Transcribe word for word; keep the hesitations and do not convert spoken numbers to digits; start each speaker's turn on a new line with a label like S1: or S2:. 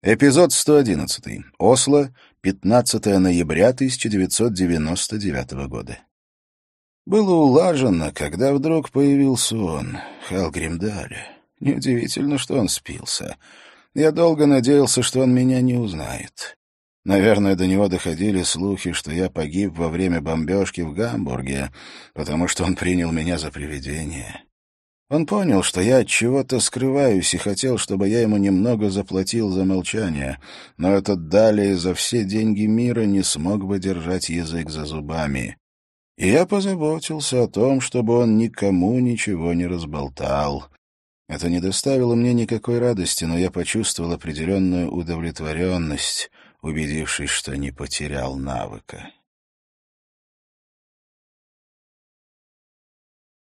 S1: Эпизод сто одиннадцатый. Осло, пятнадцатое ноября тысяча девятьсот девяносто девятого года. Было улажено, когда вдруг появился он, Хелгримдаль. Неудивительно, что он спился. Я долго надеялся, что он меня не узнает. Наверное, до него доходили слухи, что я погиб во время бомбежки в Гамбурге, потому что он принял меня за привидение. Он понял, что я от чего-то скрываюсь, и хотел, чтобы я ему немного заплатил за молчание, но этот далее за все деньги мира не смог бы держать язык за зубами. И я позаботился о том, чтобы он никому ничего не разболтал. Это не доставило мне никакой радости, но я почувствовал определенную удовлетворенность, убедившись, что не потерял навыка.